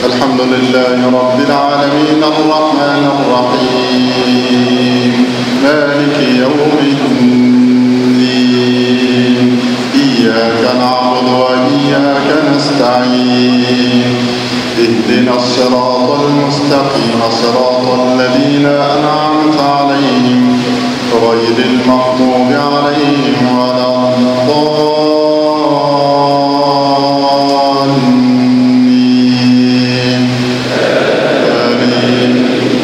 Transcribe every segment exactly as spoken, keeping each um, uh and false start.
الحمد لله رب العالمين الرحمن الرحيم مالك يوم الدين إياك نعبد وإياك نستعين اهدنا الصراط المستقيم صراط الذين أنعمت عليهم غير المغضوب عليهم ولا الضالين آمين.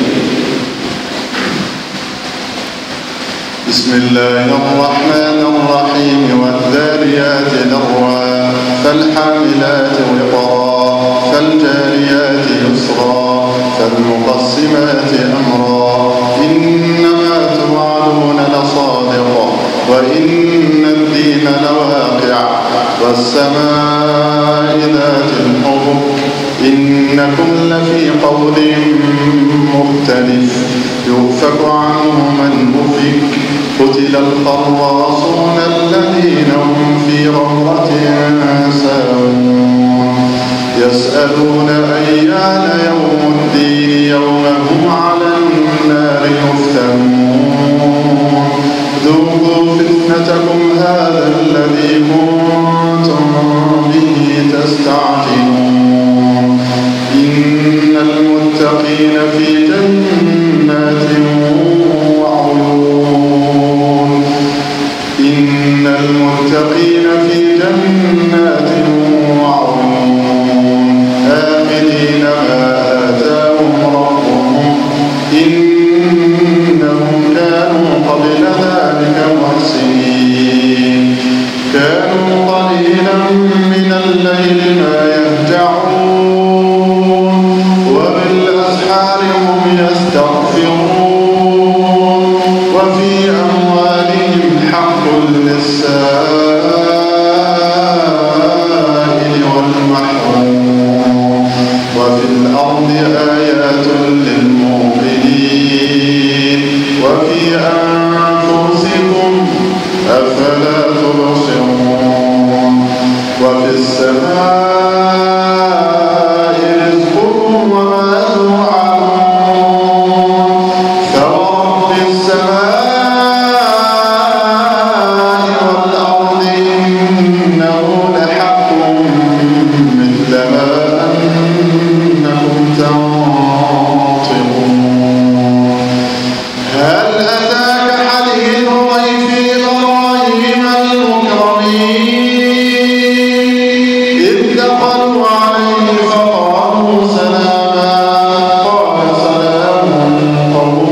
بسم الله الرحمن الرحيم والذاريات ذروا فالحاملات وقرا فالجاريات يسرا فالمقسمات أمرا إنما توعدون لصادق وإن الدين لواقع والسماء ذات الحبك إنكم لفي قول مختلف يؤفك عنه من أفك قتل الخراصون الذين هم في غمرة ساهون يسألون أيان يوم الدين يوم هم على النار يفتنون ذوقوا فتنتكم هذا الذي كنتم به تستعجلون إن المتقين في جنات وعيون إن المتقين في جنات وعيون آخذين ما آتاهم ربهم إنهم كانوا قبل ذلك محسنين كانوا قليلا من الليل ما يهجعون وبالأسحار هم يستغفرون وفي أموالهم حق للسائل والمحروم وفي الأرض آيات للموقنين وفي أنفسكم أفلا تبصرون وفي السماء رزقكم وما توعدون فورب السماء والأرض إنه لحق مثل ما أنكم تنطقون هل أتاك حديث ضيف إبراهيم المكرمين إذ دخلوا عليه فقالوا سلاما قال سلام قوم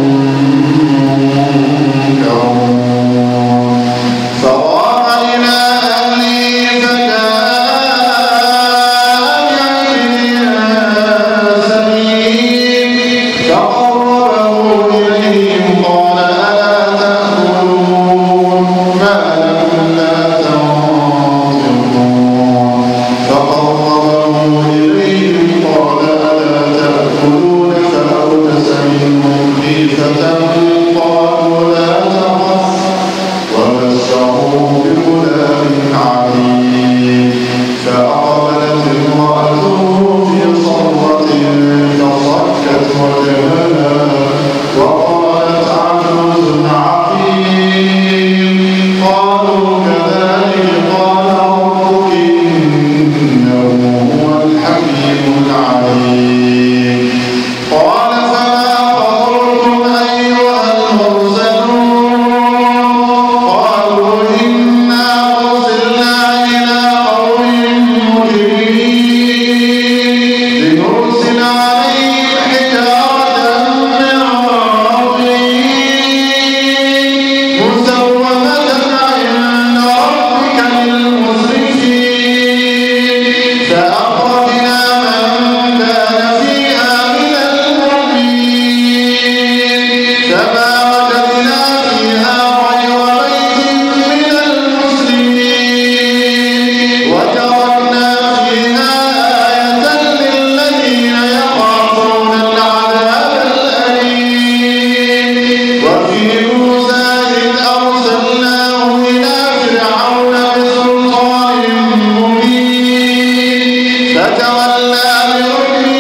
منكرون فراغ إلى أهله فجاء بعجل سمين فقربه إليهم قال ألا تأكلون ما لكم لا تنطقون فقربه إليهم قال ألا تأكلون فأوجس منهم خيفة قالوا لا تخف وبشروه بغلام عليم فأقبلت امرأته في صرة فصكت وجهها وقالت عجوز عقيم قالوا كذلك قال ربك إنه هو الحكيم العليم قال فما خطرتم أيها المرسلون قالوا إنا أرسلنا إلى قوم مجرمين لنرسل عليهم حجارة من طين مسومة عند ربك للمسرفين فأخرجنا من كان فيها من المؤمنين فما وجدنا فيها غير بيت من المسلمين وتركنا فيها آية للذين يخافون العذاب الأليم وفي موسى إذ أرسلناه إلى فرعون بسلطان مبين فتولى بركنه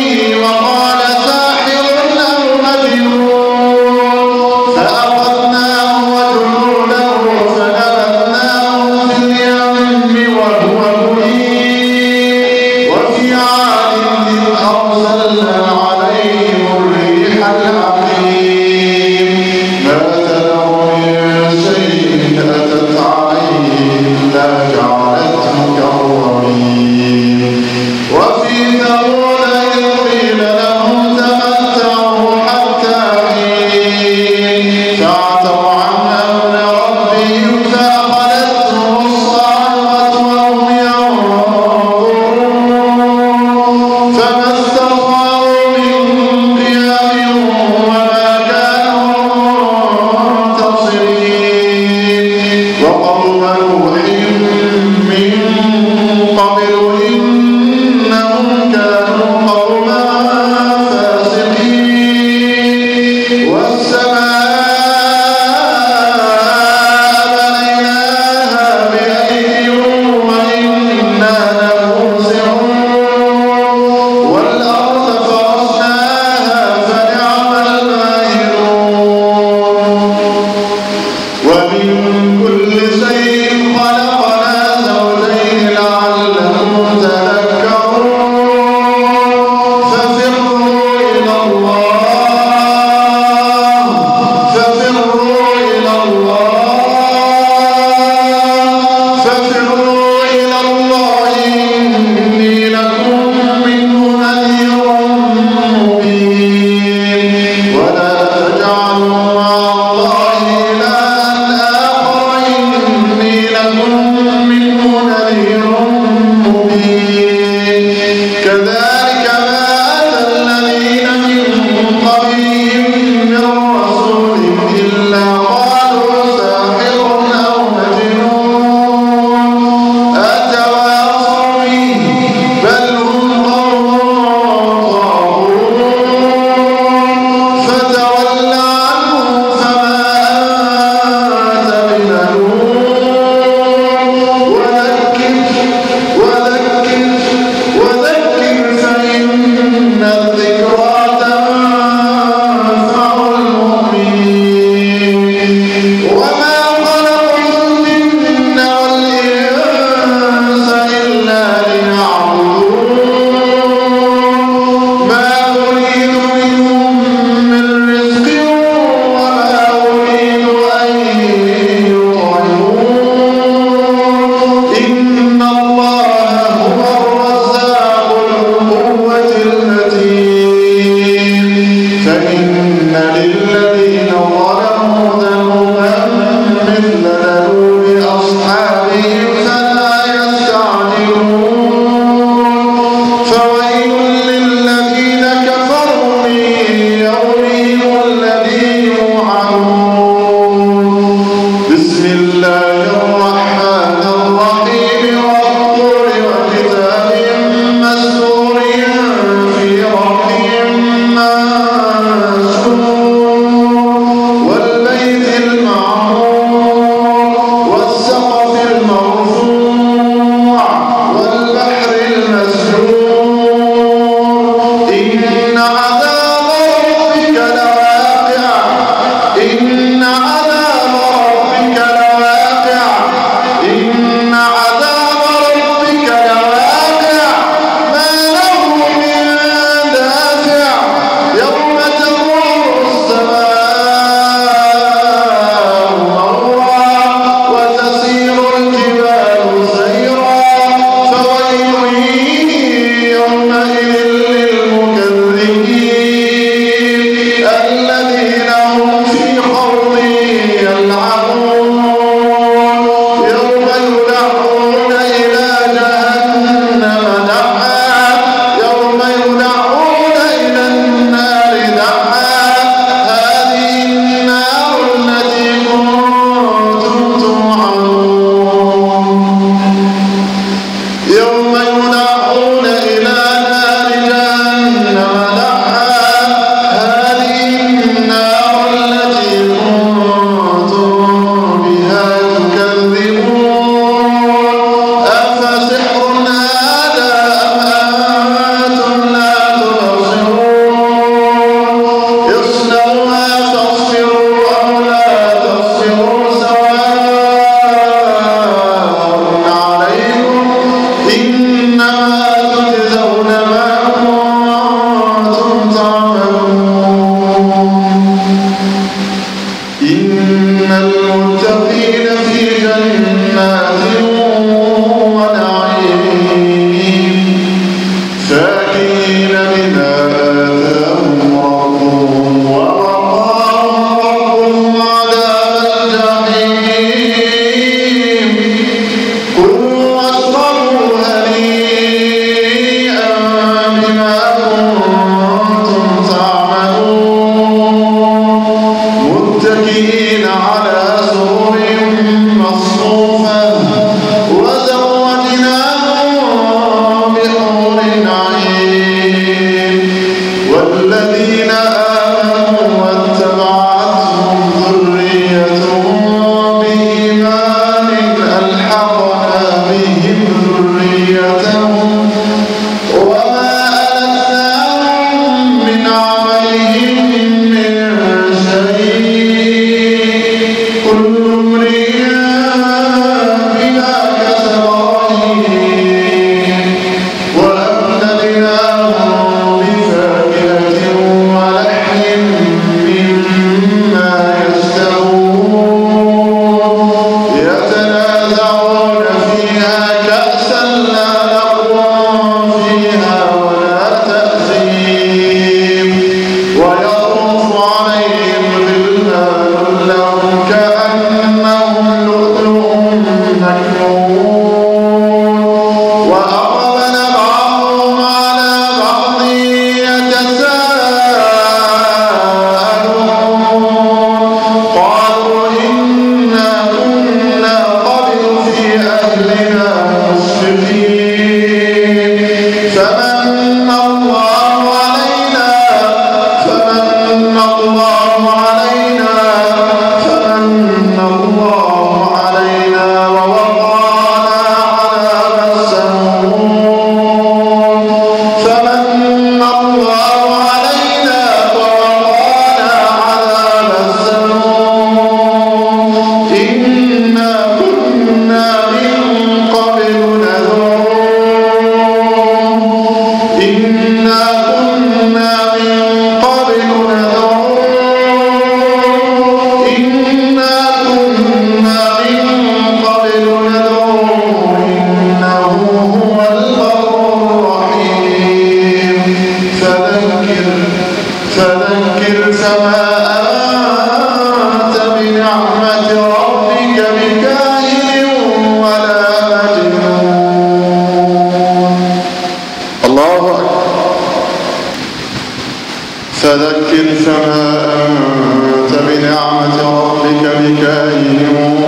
فذكر فما أنت بنعمة ربك بكاهن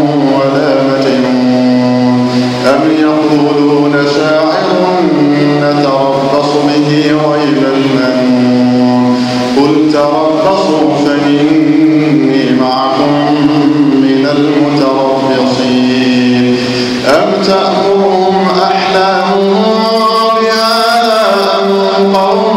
ولا مجنون أم يقولون شاعر نتربص به ريب المنون قل تربصوا فإني معكم من المتربصين أم تأمرهم أحلامهم بهذا أم قوم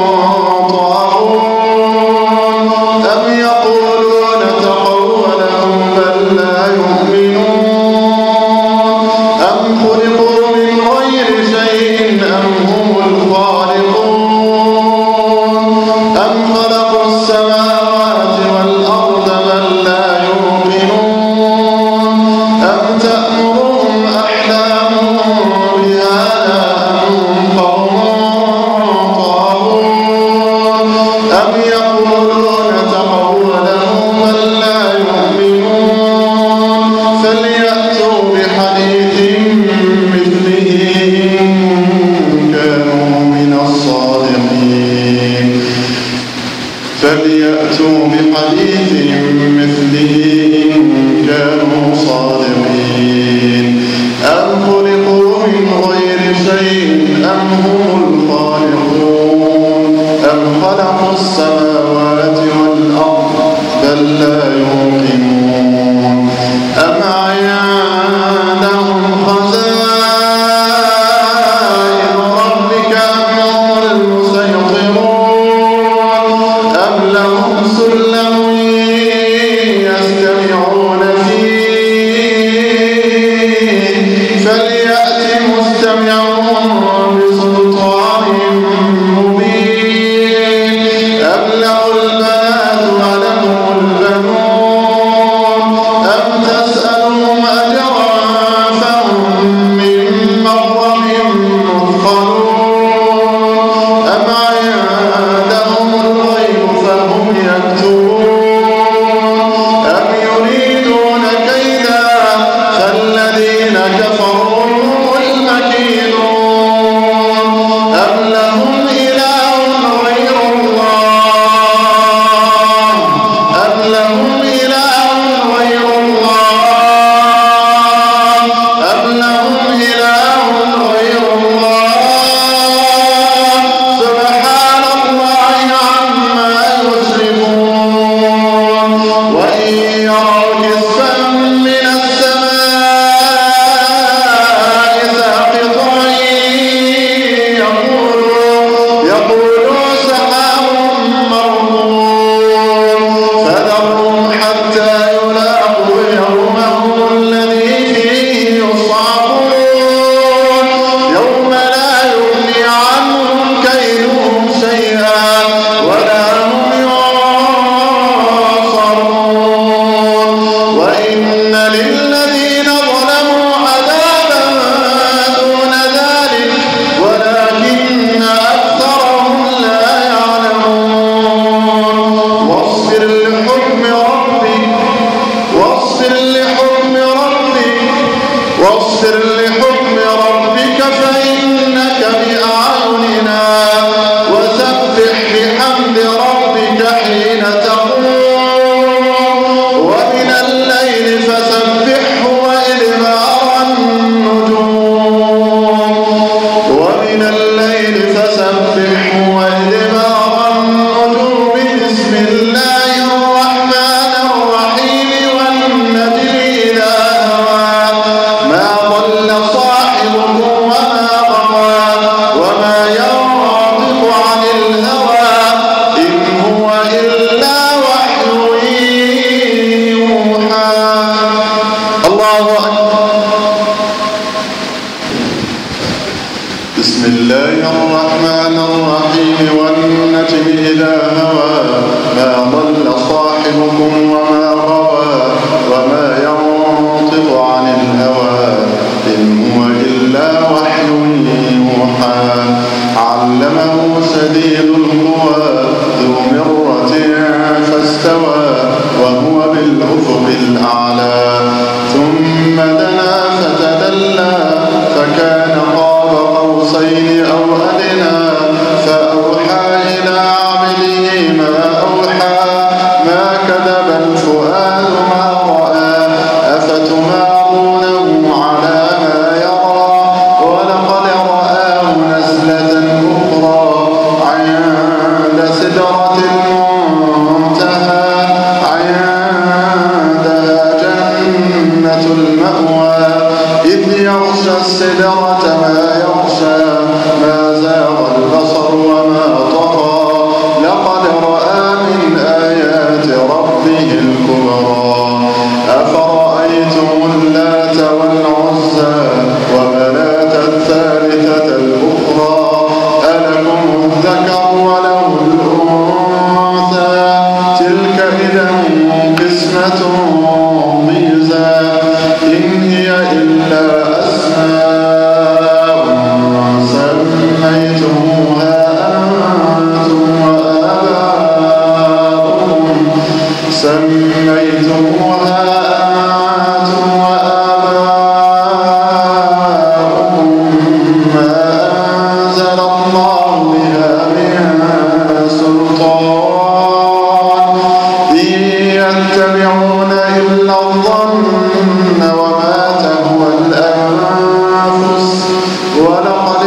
فليأتوا بحديث مثله إن كانوا صادقين أم خلقوا من غير شيء أم هم الخالقون أم خلقوا السماوات والأرض بل لا يوقنون أم عندهم خزائن ربك أم هم المسيطرون أم لهم سلم يستمعون فيه فليأت مستمعهم ومن الليل فسبحه وإدبار النجوم بسم الله الرحمن الرحيم والنجم إذا هوى ما ضل صاحبكم وما غوى وما ينطق عن الهوى إن هو إلا وحي يوحى. الله أكبر. بسم الله الرحمن الرحيم والنجم إذا هوى ما ضل صاحبكم وما غوى وما ينطق عن الهوى إن هو إلا وحي يوحى. علمه شديد القوى ذو مرة فاستوى وهو بالأفق الأعلى ثم دنا فتدلى فكان قاب قوسين أو أدنى فأوحى إلى عبده ما أوحى ما كذب الفؤاد ما رأى أفتمارونه على ما يرى ولقد رآه نزلة أخرى عند سدرة المنتهى عندها جنة المأوى إذ يغشى السدرة ما يغشى ما زاغ البصر وما طغى لقد رأى من آيات ربه الكبرى. أفرأيتم اللات والعزى ومناة الثالثة الأخرى ألكم الذكر وله الأنثى تلك إذا قسمة ضيزى إن هي إلا أسماء سميتموها أنتم وآباؤكم سميتموها أنتم وآباؤكم ما أنزل الله بها من سلطان إن يتبعون إلا الظن وما تهوى الأنفس ولقد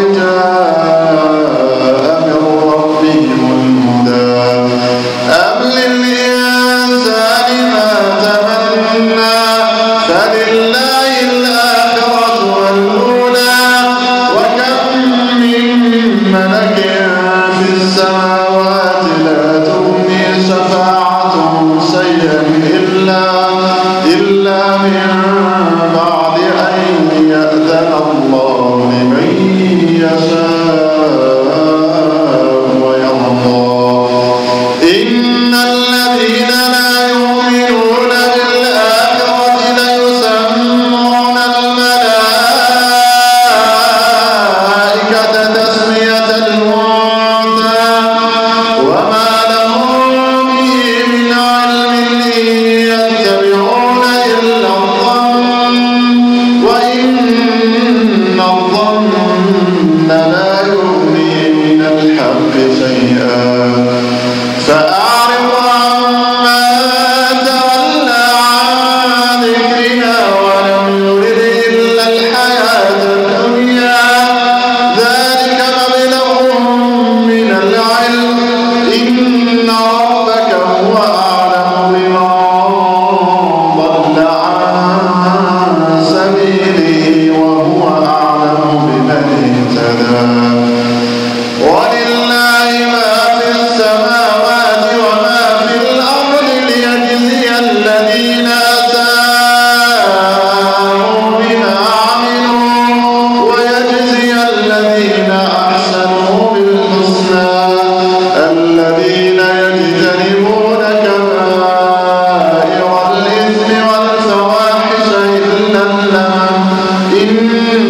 جاء من ربهم الهدى. أم للإنسان ما تمنى فلله الآخرة والأولى وكم من ملك في السماوات لا تغني شفاعتهم شيئا إلا إلا من بعد أن يأذن الله لمن يشاء ويرضى. إن الذين لا يؤمنون بالآخرة ليسمون الملائكة تسمية الأنثى وما لهم به من علم إن يتبعون إلا الظن وإن الظن لا يغني من الحق شيئا. فأعرض عمن تولى عن ذكرنا ولم يرد إلا الحياة الدنيا ذلك مبلغهم من العلم إن ربك هو أعلم بمن ضل عن سبيله وهو أعلم بمن اهتدى. ولله ما في السماوات وما في الأرض ليجزي الذين أساءوا بما عملوا ويجزي الذين أحسنوا بالحسنى الذين يجتنبون كبائر الإثم والفواحش إلا اللمم إن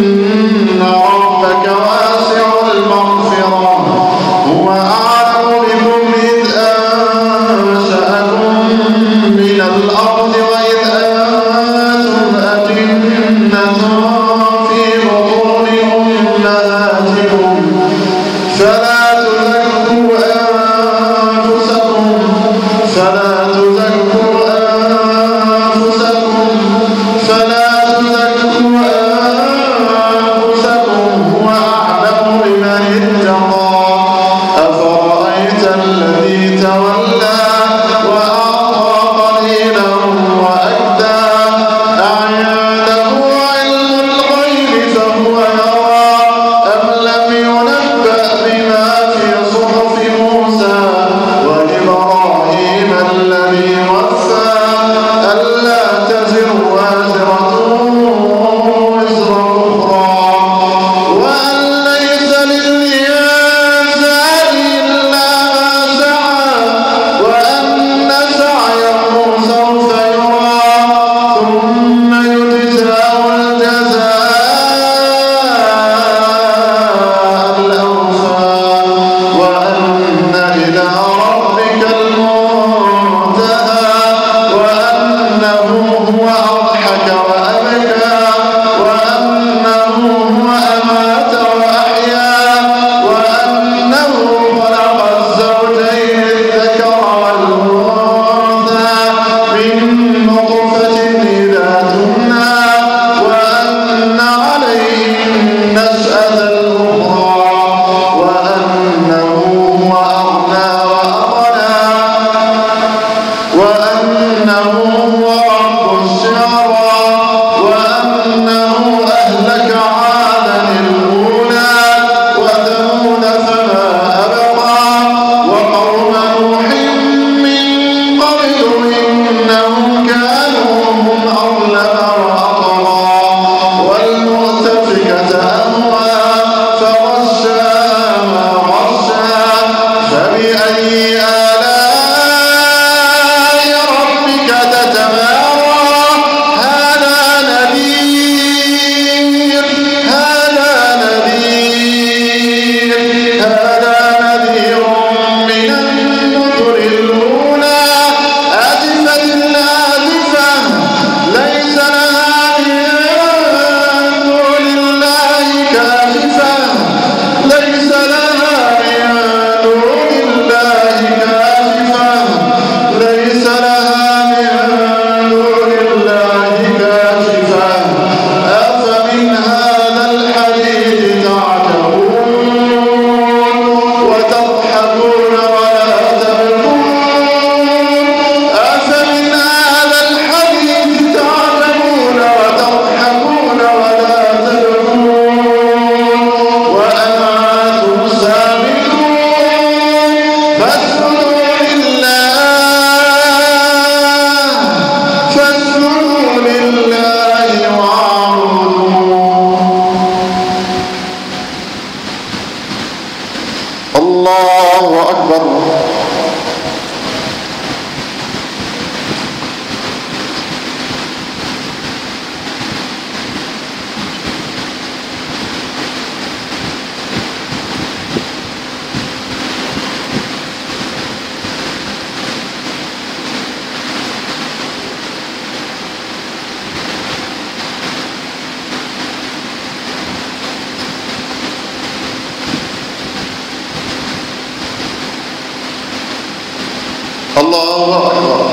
ربك واسع المغفرة هو أعلم بكم إذ أنشأكم من الأرض وإذ أنتم أجنة في بطون أمهاتكم فلا تزكوا أنفسكم فلا تزكوا أنفسكم فلا تزكوا أنفسكم هو أعلم بما الله أكبر. الله أكبر.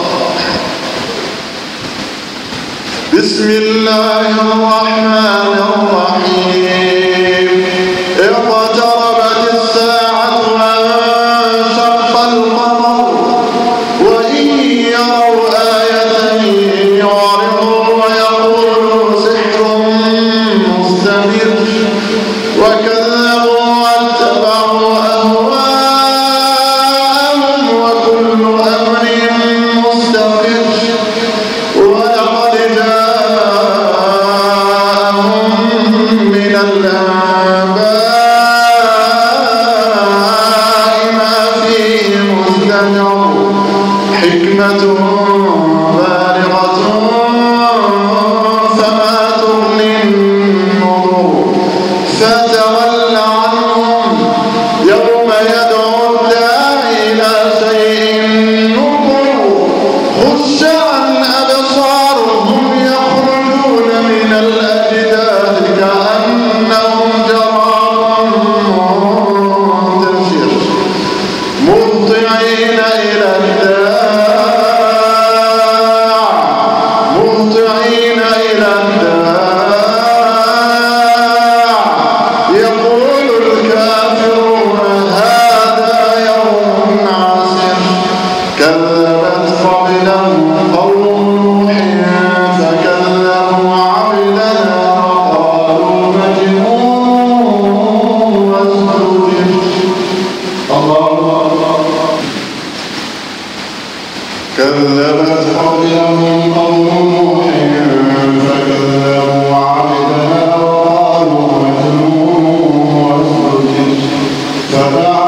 بسم الله الرحمن الرحيم. اقتربت الساعة وانشق القمر وإن يروا آية يعرضوا ويقولوا سحر مستمر وكذبوا واتبعوا أهواءهم وكل أمر مستقر ولقد جاءهم من الأنباء ما فيه مزدجر حكمة بالغة فما تغني النذر فتول عنهم يوم يدعو الداعي إلى شيء نكر خش عن أبصارهم يخرجون من الأجداث كأنهم جراد منتشر مهطعين إلى الداع مهطعين إلى الداع يقول الكافرون هذا يوم عسر كذبت قبلهم قوم نوح فكذبوا عبدنا وقالوا مجنون وازدجر. الله أكبر. كذبت قبلهم قوم نوح فكذبوا عبدنا وقالوا مجنون وازدجر فدعا